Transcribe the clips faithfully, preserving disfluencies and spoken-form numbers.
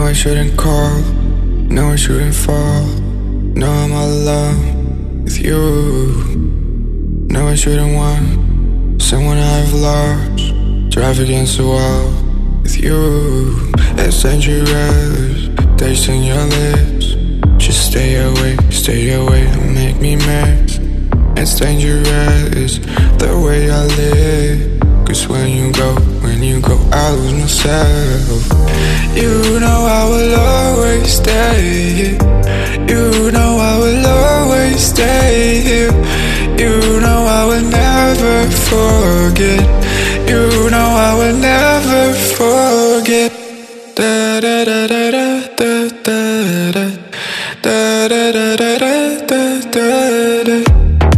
I shouldn't call, no I shouldn't fall. No, I'm all alone with you. No, I shouldn't want someone I've lost. Drive against the wall with you. It's dangerous, tasting your lips. Just stay away, stay away and make me miss. It's dangerous, the way I live. Cause when you go, when you go, I lose myself. You know I will always stay here. You know I will always stay here. You know I will never forget. You know I will never forget. Da da da da da da da da da da da da da da da.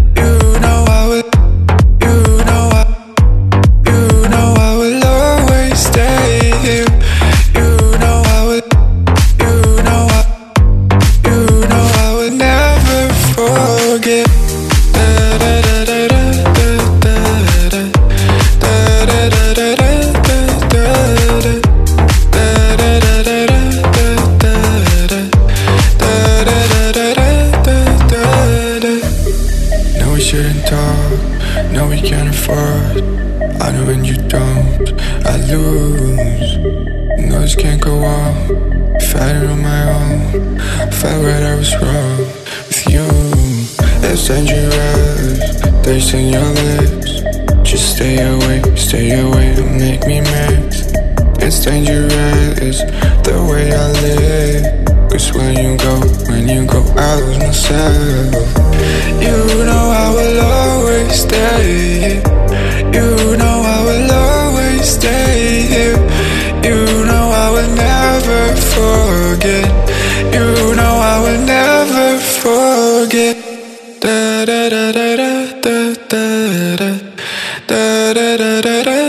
Shouldn't talk, no we can't afford. I know when you don't, I lose. No, this can't go on, fighting on my own. Felt right, I was wrong with you. It's dangerous, tasting your lips. Just stay away, stay away, don't make me miss. It's dangerous, the way I live. Cause when you go, when you go, I lose myself. You know I will always stay here. You know I will always stay here. You know I will never forget. You know I will never forget. Da da da da da da da da da da da da.